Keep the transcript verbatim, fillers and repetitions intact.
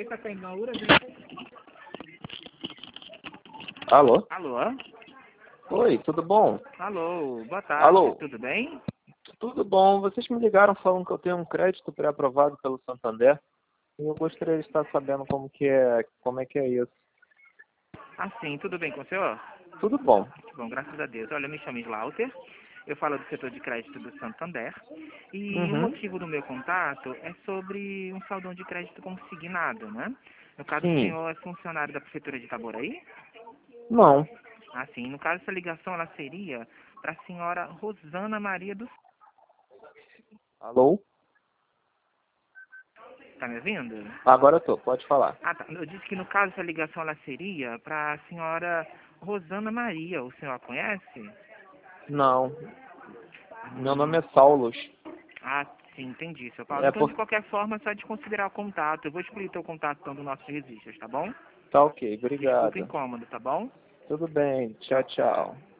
Alô? Alô? Oi, tudo bom? Alô, boa tarde, Alô? tudo bem? Tudo bom. Vocês me ligaram falando que eu tenho um crédito pré-aprovado pelo Santander e eu gostaria de estar sabendo como que é, como é que é isso. Ah, sim, tudo bem com o senhor? Tudo bom. Que bom, graças a Deus. Olha, eu me chamo Slaughter, eu falo do setor de crédito do Santander e o Uhum. motivo do meu contato é sobre um saldão de crédito consignado, né? No caso, o Sim. senhor é funcionário da Prefeitura de Itaboraí? Não. Ah, sim. No caso, essa ligação ela seria para a senhora Rosana Maria dos... Alô? Tá me ouvindo? Agora eu tô, pode falar. Ah, tá. Eu disse que no caso essa ligação ela seria para a senhora Rosana Maria. O senhor a conhece? Não. Meu nome Hum. é Saulos. Ah, sim, entendi, seu Paulo. É Então, de por... qualquer forma, só de considerar o contato. Eu vou excluir teu contato então, do nosso registro, tá bom? Tá ok, Desculpa o obrigado. incômodo, tá bom? Tudo bem. Tchau, tchau.